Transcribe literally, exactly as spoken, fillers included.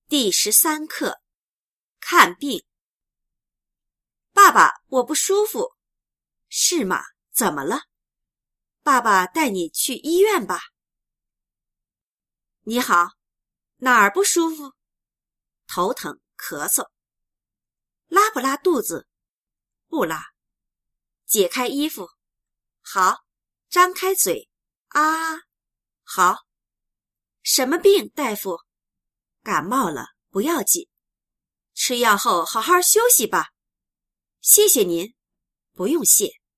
第十三课，看病。爸爸，我不舒服。是吗？怎么了？爸爸带你去医院吧。你好，哪儿不舒服？头疼、咳嗽。拉不拉肚子？不拉。解开衣服。好。张开嘴。啊，好。什么病，大夫？感冒了，不要紧。吃药后好好休息吧。谢谢您。不用谢。